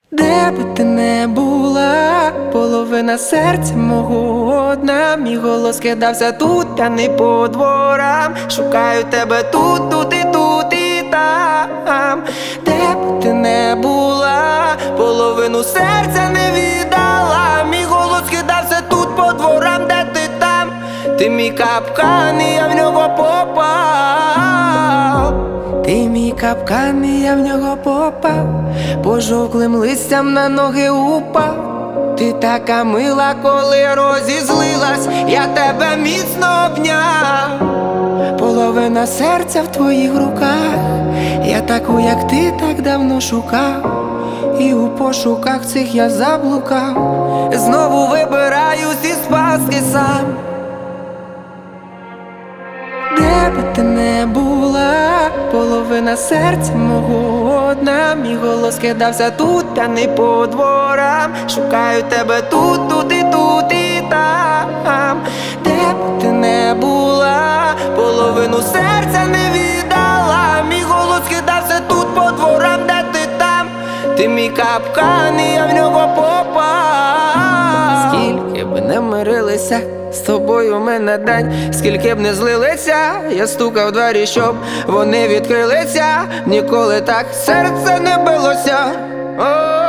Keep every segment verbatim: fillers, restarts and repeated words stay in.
Де би ти не була, половина серця мого одна. Мій голос кидався тут, а не по дворам. Шукаю тебе тут, тут і тут і там. Де би ти не була, половину серця не віддала. Мій голос кидався тут по дворам, де ти там. Ти мій капкан, і я в нього попав. Ти мій капкан, і я в нього попав. Пожовклим листям на ноги упав. Ти така мила, коли розізлилась, я тебе міцно обняв. Половина серця в твоїх руках. Я таку, як ти, так давно шукав. І у пошуках цих я заблукав. Знову вибираюсь із пастки сам. Де би ти не була, половина серця мого одна. Мій голос кидався тут, а не по дворам. Шукаю тебе тут, тут і тут і там. Де б ти не була, половину серця не віддала. Мій голос кидався тут по дворам, де ти там. Ти мій капкан, і я в нього попав. Скільки б не мирилися з тобою в мене день, скільки б не злилися, я стукав в двері, щоб вони відкрилися. Ніколи так серце не билося. О,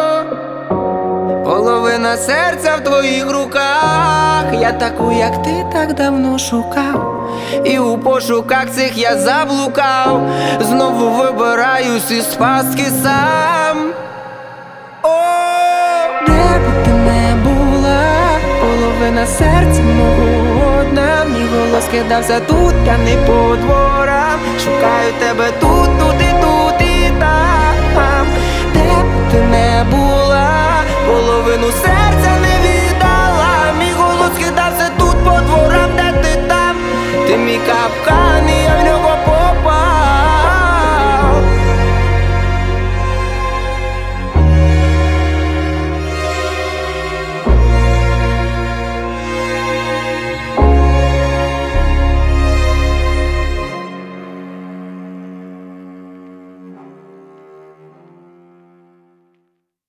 половина серця в твоїх руках. Я таку, як ти, так давно шукав. І у пошуках цих я заблукав. Знову вибираюсь із пастки сам. О, де би ти не була, половина серця мого одна. Мій голос кидався тут, а не по дворам. Шукаю тебе тут, тут і тут і там. Де б ти не була, половину серця